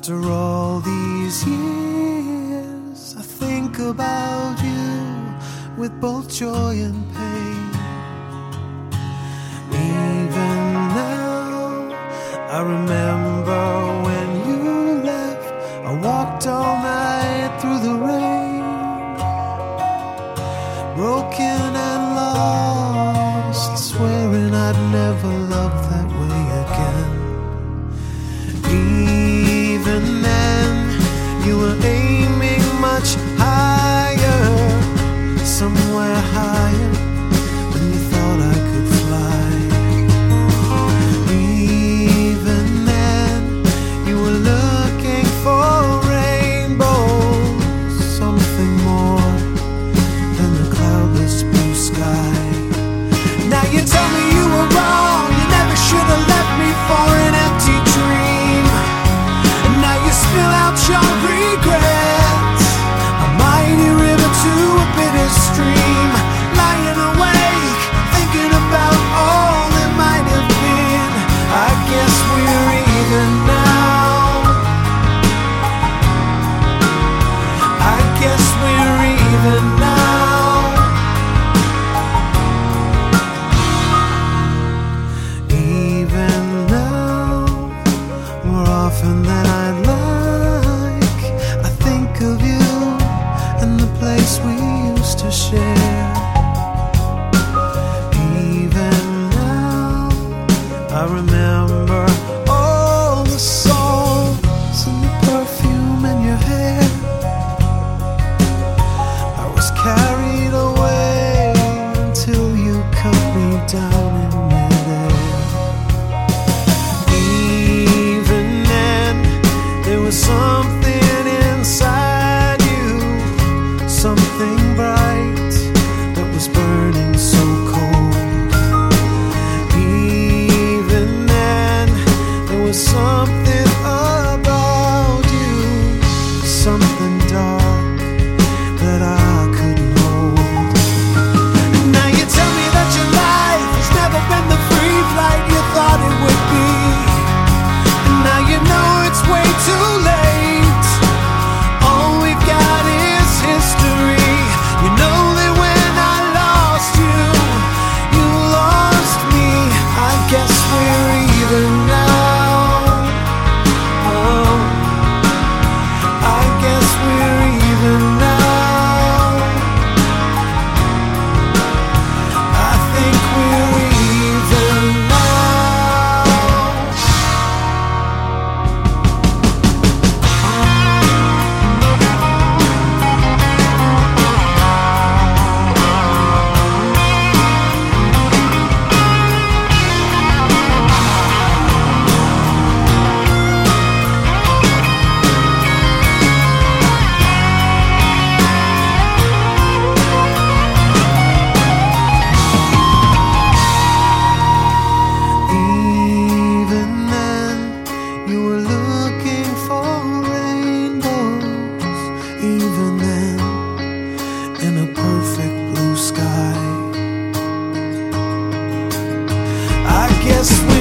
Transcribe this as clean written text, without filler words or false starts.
After all these years, I think about you with both joy and pain. Even now, I remember when you left. I walked all night through the rain, broken and lost, swearing I'd never love that way again. Even then, you were aiming much higher, somewhere higher than you thought I could fly. Even then, you were looking for rainbows, something more than the cloudless blue sky. Now you tell me you were wrong, you never should have left me for an empty dream. And now you spill out your regrets, a mighty river to a bitter stream. Lying awake, thinking about all that might have been. I guess we're even now. I guess we're even now. Even now, more often than I'd like, I think of you and the place we used to share. Even now, I remember all the songs and the perfume in your hair. I was carried away until you cut me down in midair. Even then, there was something inside you, something bright that was burning so cold. Even then, there was something about you, something dark that I couldn't hold. Now you tell me that your life has never been the free flight you thought it would be. And now you know it's way too late. All we've got is history. You know that when I lost you, you lost me. I guess we're even now. Oh, I guess we're even now. I think we're even now. Even then, you were looking for rainbows. Even then, in a perfect blue sky. I guess